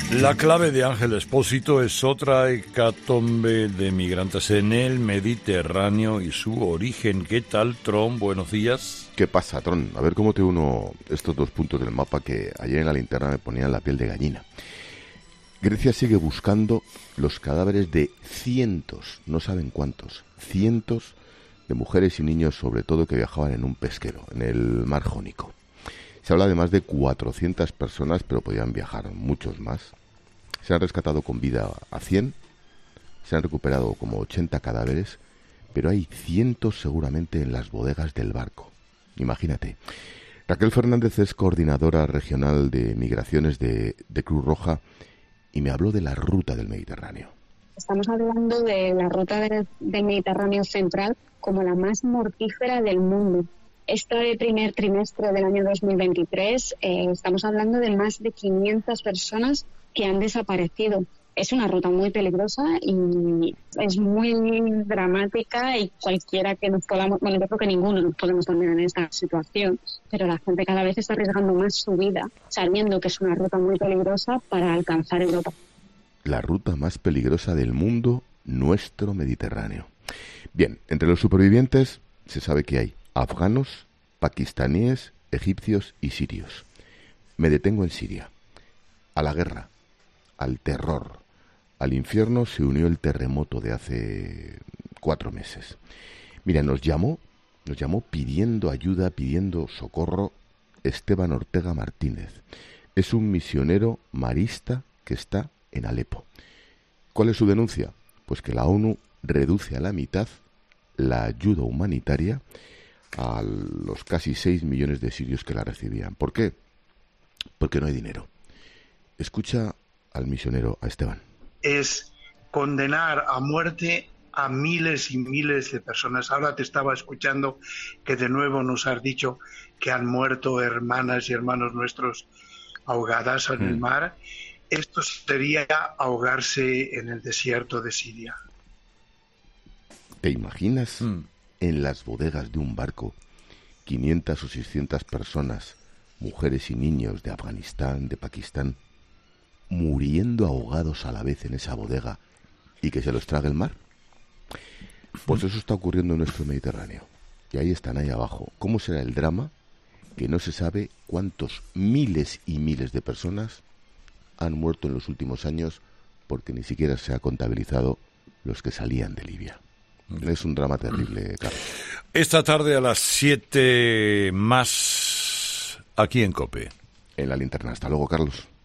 La clave de Ángel Expósito es otra hecatombe de migrantes en el Mediterráneo y su origen. ¿Qué tal, Tron? Buenos días. ¿Qué pasa, Tron? A ver cómo te uno estos dos puntos del mapa que ayer en la linterna me ponían la piel de gallina. Grecia sigue buscando los cadáveres de cientos, no saben cuántos, cientos de mujeres y niños, sobre todo, que viajaban en un pesquero, en el mar Jónico. Se habla de más de 400 personas, pero podían viajar muchos más. Se han rescatado con vida a 100, se han recuperado como 80 cadáveres, pero hay cientos seguramente en las bodegas del barco. Imagínate. Raquel Fernández es coordinadora regional de migraciones de Cruz Roja y me habló de la ruta del Mediterráneo. Estamos hablando de la ruta del Mediterráneo central como la más mortífera del mundo. Este primer trimestre del año 2023 estamos hablando de más de 500 personas que han desaparecido. Es una ruta muy peligrosa y es muy dramática, y cualquiera que nos podamos, bueno, yo creo que ninguno nos podemos poner en esta situación, pero la gente cada vez está arriesgando más su vida sabiendo que es una ruta muy peligrosa para alcanzar Europa. La ruta más peligrosa del mundo, nuestro Mediterráneo. Bien, entre los supervivientes se sabe que hay afganos, pakistaníes, egipcios y sirios. Me detengo en Siria. A la guerra, al terror, al infierno se unió el terremoto de hace 4 meses. Mira, nos llamó pidiendo ayuda, pidiendo socorro, Esteban Ortega Martínez. Es un misionero marista que está en Alepo. ¿Cuál es su denuncia? Pues que la ONU reduce a la mitad la ayuda humanitaria a los casi 6 millones de sirios que la recibían. ¿Por qué? Porque no hay dinero. Escucha al misionero, a Esteban. Es condenar a muerte a miles y miles de personas. Ahora te estaba escuchando que de nuevo nos has dicho que han muerto hermanas y hermanos nuestros ahogadas en el mar. Esto sería ahogarse en el desierto de Siria. ¿Te imaginas en las bodegas de un barco 500 o 600 personas, mujeres y niños de Afganistán, de Pakistán, muriendo ahogados a la vez en esa bodega y que se los trague el mar? Pues eso está ocurriendo en nuestro Mediterráneo. Y ahí están, ahí abajo. ¿Cómo será el drama? Que no se sabe cuántos miles y miles de personas han muerto en los últimos años, porque ni siquiera se ha contabilizado los que salían de Libia. Es un drama terrible, Carlos. Esta tarde a las 7 más aquí en COPE. En la linterna. Hasta luego, Carlos.